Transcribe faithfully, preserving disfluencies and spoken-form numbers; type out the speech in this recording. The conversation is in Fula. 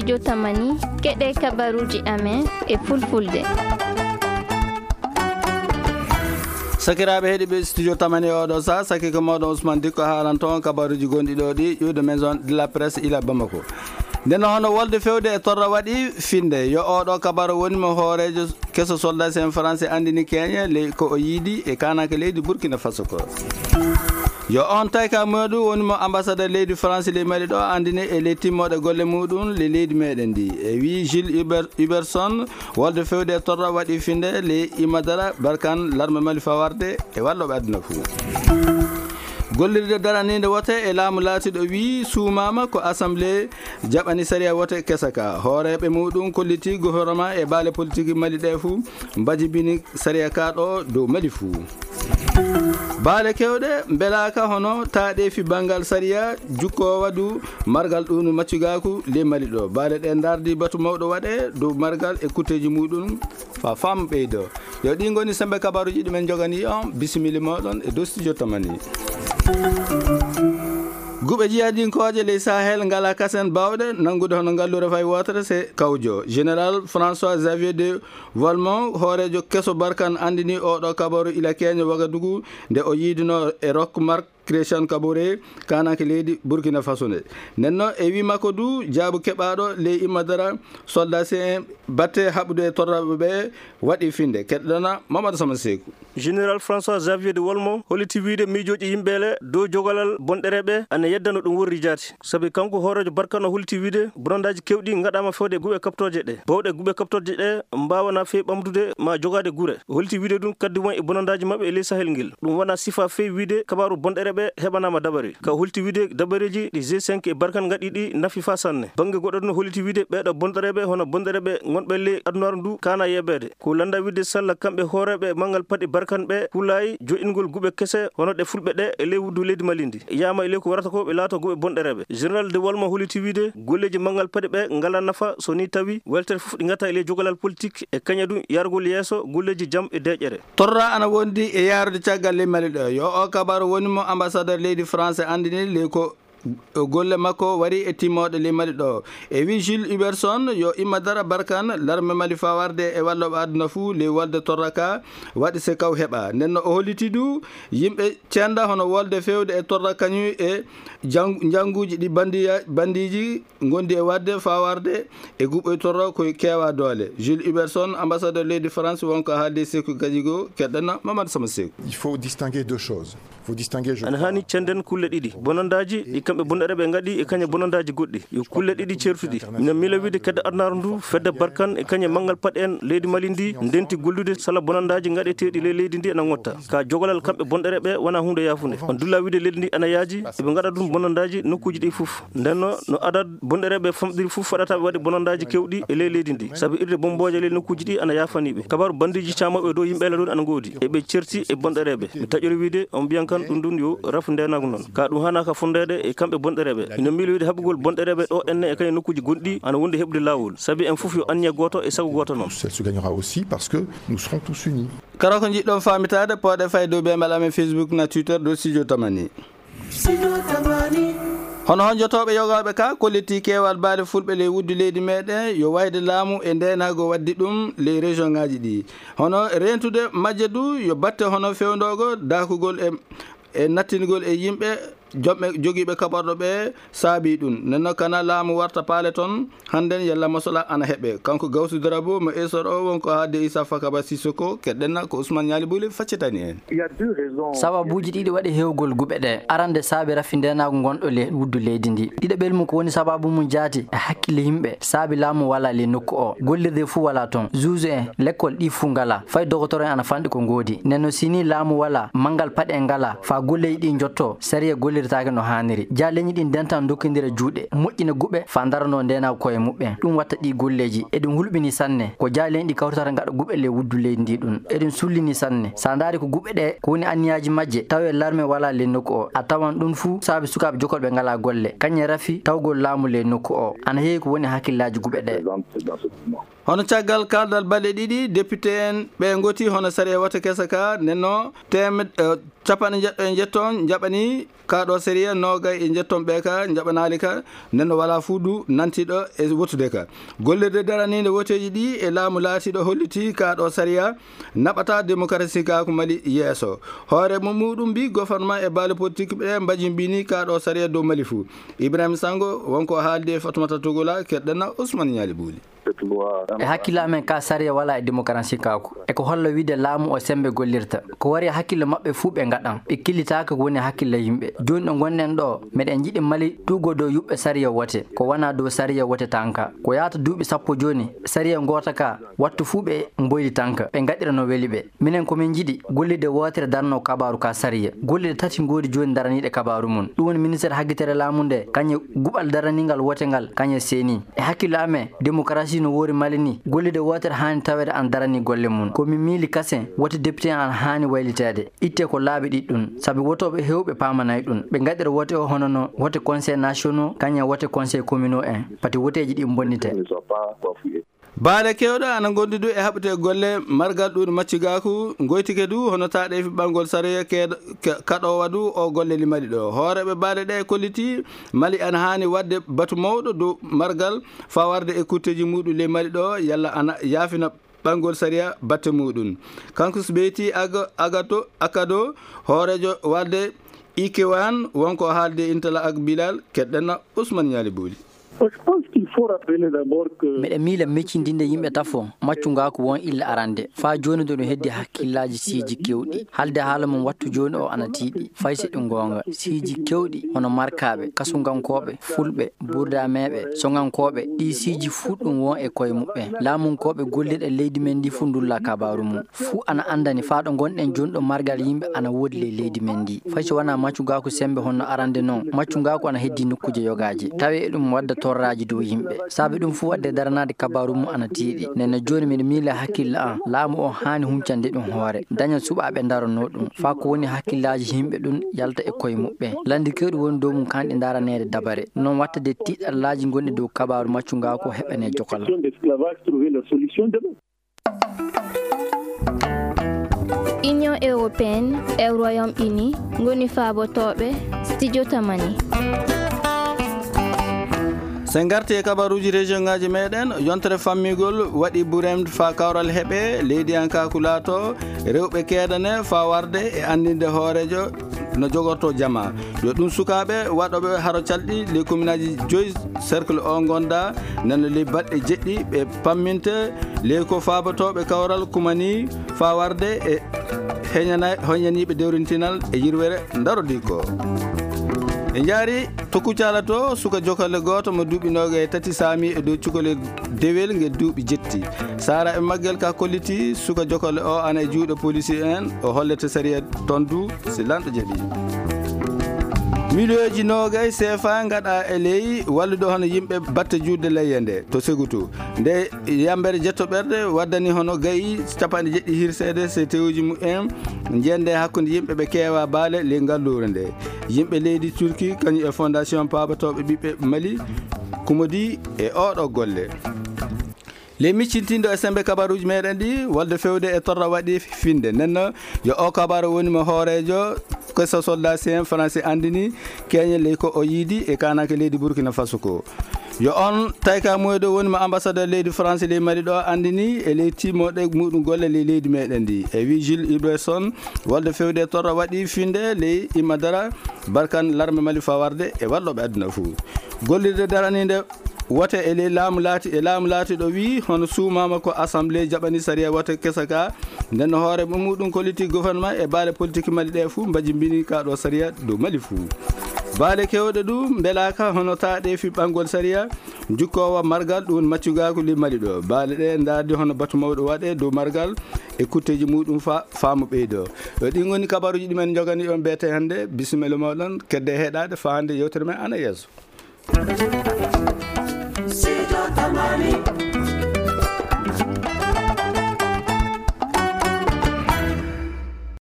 studio Tamani keɗe kabaruji amen e fulfulde. sakiraɓe heeɗiɓe studio Tamani oɗo sa saki ko mawɗo Ousmane Dicko haalan toon kabaruji gonɗi ɗo ɗi ƴiwde maison de la presse ila Bamako. nden hono wolde fewde e torra waɗi finde yo oɗo kabaru wonimo hoorejo kesso soldat en français andini Kenya le ko o yiidi e kanake leydi Burkina Faso ko yo on tay ka muɗum wonimo ambassadeur leydi France le mari ɗo andine e ley timmoɗe golle muɗum le leydi meɗen ndi e wi Gilles Uberson wolde fewde e torra waɗi finde le Imadara Barkane l'arme Mali fawarde e walloɓe aduna fou gollirde daranide wote e laamu laatiɗo wi suumama ko assemblée jaɓani saria wote kesaka hooreɓe muɗum kolliti gouvernement e baale politique Mali ɗe fou mbajibini saria ka ɗo dow Mali fou baale kewɗe belaka hono taaɗe fi bangal saria jukko wadu margal ɗum maccugaku le Mali ɗo baale ɗe dardi batu mawɗo waɗe dow margal e kutteji muɗum fa fam ɓeydo yo ɗi goni sembe kabaruji ɗumen jogani on bisimilla moɗon e dow studio Tamani. guɓe jiyadinkoje ley Sahel ngala kasen bawɗe nangude hono ngallure fay wotere c'est kawjo général François Xavier de Volmont hoorejo kesso Barkane andini oɗo kabaru ila Kenya Wagadugu nde o yiidino e Roch Marc Christian Kaboré kanake leydi Burkina Faso ne nenno e wi makko du jaabu keɓaɗo ley Imadara soldat en batte haɓude e torraɓe ɓe waɗi finde keɗɗona Mamadou Sama Sekou. général François Xavier de Volmont holiti wiide miijoji yimɓele dow jogalal bonɗereɓe ana yeddano ɗum worri jaati saabi kanko hoorejo Barkane o holiti wiide bonondaji kewɗi gaɗama fewde guɓe kaptoje ɗe bawɗe guɓe kaptoje ɗe mbawana fewi ɓamdude ma jogade guure o holiti wiide ɗum kaddi won e bonondaji mabɓe e ley Sahel ngel ɗum wona sifa fewi wiide kabaru bonɗereɓe heɓanama dabari ka holti wiide dabareji ɗi G cinq e Barkane gaɗi ɗi nafi fa sanne banggue goɗɗo ɗum holiti wiide ɓeɗo bonɗereɓe hono bonɗereɓe gonɓe ley adunaru ndu kana yeɓede ko landa wiide salla kamɓe hooreɓe mangal paɗi Barkane ɓe huulayi joƴingol guɓe kese hono ɗe fulɓe ɗe e ley wuddu leydi Mali ndi yama e ley ko warata ko ɓe laato guɓe bonɗereɓe général de Volmont holiti wiide golleji mangal paɗi ɓe ngala nafa so ni tawi weltere foof ɗi gatta e ley jogalal politique e kaña ɗum yargol yesso golleji jaam e deƴƴere torra ana wondi e yarude caggal ley Mali ɗo yo o kabaru wonimo ambassadeur leydi France andini le ko golle makko wari e timmoɗe ley Mali ɗo e wi Gilles Uberson yo Imadara Barkane l'arme Mali fawarde e walloɓe aduna fou ley wolde torraka waɗi se kaw heɓa nenno o holliti du yimɓe cenda hono wolde fewde e torra kañum e jangguji ɗi bandiya bandiji gondi e wadde fawarde e guɓɓoy torra koye kewa doole Gilles Uberson ambassadeur leydi France wonko haalde Sekou Gadjigo keɗɗenno Mamadou Sama Sekou. Il faut distinguer deux choses. Il faut distinguer je ana hani cenden kulle ɗiɗi bonondaji ɗi kamɓe bonɗereɓe gaɗi e kañe bonondaji goɗɗi yo kulle ɗiɗi certuɗi mino mila wiide kedde adnaru ndu fedde Barkane e kañe mangal paɗe en leydi Mali ndi ndenti gollude sala bonondaji gaɗeteɗi ley leydi ndi ana gotta ka jogalal kamɓe bonɗereɓe wona hunde yafude on dulla wiide leydi ndi ana yaaji eɓe gaɗa ɗum bonondaji nokkuji ɗi foof ndenno no adat bonɗereɓe famɗiri foof waɗata ɓe waɗi bonondaji kewɗi e ley leydi ndi saabu irde bomboje ley nokkuji ɗi ana yafaniɓe kabaru bandiji camoɓe dow yimɓele ɗon ana goodi eɓe certi e bonɗereɓe mi taƴori wiide on mbiyan kan ɗum ɗum yo rafu ndenago noon ka ɗum hanaka fundede e kamɓe bonɗereɓe ino miili wiide haɓugol bonɗereɓe ɗo enne e kañum nokkuji gonɗi ana wonde heɓde lawol saabi en foof yo anniya goto e sago goto noon. Elle se gagnera aussi parce que nous serons tous unis. kala ko jiɗɗon famitade poɗe fay dow ɓe mbaɗamen Facebook na Twitter dow studio Tamani. hono honjotoɓe yogaɓe ka kolliti kewal baale fulɓe ley wuddu leydi meɗen yo wayde laamu e ndenago waddi ɗum ley région ngaji ɗi hono rentude majje du yo batte hono fewdogo dakugol e e nattingol e yimɓe joɓɓe jogiiɓe kaɓorɗo ɓe saabi ɗum nenno kana laamu warta paale toon hannden yalla masola ana heɓe kanko Gawsu Darabo mo esor o wonko haade Issa Fakaba Sissoko keɗɗenna ko Ousmane Ñali Bouli faccitani en sababuji ɗiɗi waɗi hewgol guɓe ɗe arande saabi rafi ndenago gonɗo le wuddu leydi ndi ɗiɗo ɓelmum ko woni sababu mum jaati e hakkille yimɓe saabi laamu wala le nokku o gollirde fuu wala toon juge en l'école ɗi fuu ngala fay docteur en ana fanɗi ko ngoodi nenno sini laamu wala mangal paɗe en ngala fa golleji ɗi jotto saria gollir taki no haniri ja leñi ɗin dentan dokkidira juuɗe moƴƴina guɓe fa darano ndenago koye muɓɓen ɗum watta ɗi golleji eɗum hulɓini sanne ko ja leñi ɗi kawtata gaɗa guɓe le wuddu leydi ndi ɗum eɗum sullini sanne sa daari ko guɓe ɗe ko woni anniyaji majje tawi l'arme wala le nokku o a tawan ɗum fuu saabi sukaɓe jokolɓe ngala golle kañe rafi tawgol laamu le nokku o ana heewi ko woni hakkillaji guɓe ɗe hono caggal kaldal balɗe ɗiɗi député en ɓe goti hono sariya wata kesa ka nenno temed capanɗe jeɗɗo e jetton jaɓani kaɗo sériya nogay e jetton ɓe ka jaɓanali ka nenno wala fuudu nantiɗo e wotude ka gollirde daranide woteji ɗi e laamu laatiɗo holliti kaɗo sériya naɓata démocratie ka ko Mali yeeso hoore mo muɗum mbi gouvernement e balle politique ɓe mbaji mbini kaɗo sériya dow Mali fou Ibrahima Sango wonko haalde e Fatoumata Togola keɗɗenna Ousmane Ñali Bouli e hakkille amen ka sariya wala e démocratie kako eko holla wiide laamu o sembe gollirta ko wari hakkille mabɓe fuu ɓe gaɗan ɓe killitaka ko woni hakkille yimɓe joni ɗo gonnen ɗo meɗen jiiɗi Mali tugo dow yuɓɓe sariya wote ko wona dow sariya wote tanka ko yahata duuɓi sappo joni sariya gota ka wattu fuu ɓe boyli tanka ɓe gaɗira no weeli ɓe minen komin jiiɗi gollide wotere darno kabaru ka sariya gollide tati godi joni daraniɗe kabaru mum ɗum woni ministére haggitere laamu nde kañe guɓal daranigal wote ngal kañe seeni e hakkille amen démocratie no wori Mali ni gollide wotere hani tawede an darani golle mum komi miili kasen wote député an hani waylitede itte ko laabi ɗiɗɗum saabi wotoɓe hewɓe pamanayi ɗum ɓe gaɗira wote o hono no wote conseil nationaux kañe wote conseil communaux en pati woteji ɗi bonnite baale kewɗo ana gondidu e haɓete golle margal ɗum maccigaku goytike du hono taɗe fi ɓangol sariya kaɗowa du o golle limaɗi ɗo hooreɓe baale ɗe kolliti Mali ana hani wadde batu mawɗo dow margal fa warde e kutteji muɗum limaɗi ɗo yalla ana yaafina ɓangol sariya batte muɗum kanko so ɓeyti agato akado hoorejo wadde ikewan wonko haalde intala ak bilal keɗɗenna Ousmane Ñali Bouli meɗe miila meccindinde yimɓe tafo maccungako won illa arande fa joni do no heddi hakkillaji siji kewɗi halde haala mum wattu joni o ana tiiɗi fay seɗɗi gonga siji kewɗi hono markaɓe kasugankoɓe fulɓe burdameɓe sogankoɓe ɗi siji fuu ɗum won e koye muɓɓe laamunkoɓe golliɗe leydi men ndi fu ndulla kabaru mum fuu ana andani fa ɗo gonɗen joni ɗo margal yimɓe ana wodi le leydi men ndi fay so wona maccungako sembe honno arande noon maccungako ana heddi nokkuje yogaji tawi e ɗum wadda torraji dow yimɓe saabi ɗum fu wadde daranade kabaru mum ana tiiɗi nenne joni miɗa miila hakkille an laamu o hani humcande ɗum hoore daña suɓaɓe daranno ɗum fa ko woni hakkillaji yimɓe ɗum yalta e koye muɓɓe landi kewɗi woni dow mum kanɗe daranede dabare noon wattade tiɗallaji gonɗi dow kabaru maccungako heɓane jokala Union européenne e Royaume-Uni goni faabotoɓe studio tamani sen garti e kabaruji région ngaji meɗen yontere fammigol waɗi ɓuremde fa kawral heeɓe leydi an kakulato rewɓe keedane fa warde e andinde hoorejo no jogorto jama yo ɗum sukaɓe waɗoɓe haro calɗi les commune aji joyi cercle o gonda nano les balɗe jeɗɗi ɓe pamminta les ko fabotoɓe kawral kumani fa warde e heñana hoñaniɓe dewrintinal e yirwere darodi ko e jaari to Kucala to suka jokalle goto mo duuɓi noga e tati saami e dow cukalel dewel nge duuɓi jetti sara e maggel ka kolliti suka jokalle o ana e juuɗe policier en o hollete sariya tondu si lanɗo jeeɗi million ji nogay C F A gaɗa e ley wallude hono yimɓe batte juutde leyye nde to Segutou nde yambere jettoɓerde waddani hono gayi capanɗe jeɗɗi hirsede so tewuji mumen jende hakkude yimɓe ɓe keewa baale ley ngallure nde yimɓe leydi Turki kañum e fondation pabatoɓe ɓiɓɓe Mali kumodi e oɗo golle les miccintindo e sembe kabaruji meɗen ɗi walde fewde e torra waɗi finde nenno yo o kabaru wonimo hoorejo koso soldat sien français andini keñe ley ko o yiidi e kanake leydi Burkina Faso ko yo on tayka moyɗo wonimo ambassadeur leydi français ley Mali ɗo andini e ley timoɗe muɗum golle ley leydi meɗen ndi e wi Jules Ibrahison walde fewde e torra waɗi finde ley Imadara Barkane l'armée Mali fawarde e walloɓe aduna fou gollirde daranide wote e ley laamu laati e laamu laati ɗo wi hono suumama ko assemblée jaɓani sariya wote kesa ka nden hoore muɗum politique gouvernement e baale politique Mali ɗe fou mbaji mbini ka ɗo sariya dow Mali fou baale kewɗe ɗum belaka hono taɗe fi ɓangol sariya jukkowa margal ɗum maccugako li Mali ɗo baale ɗe dardi hono batu mawɗo waɗe dow margal e kutteji muɗum fa faamu ɓeydo ɗi goni kabaruji ɗumen jogani on beete hande bisimilla mawɗon kedde heɗade fa hande yewtere men ana yesso Studio Tamani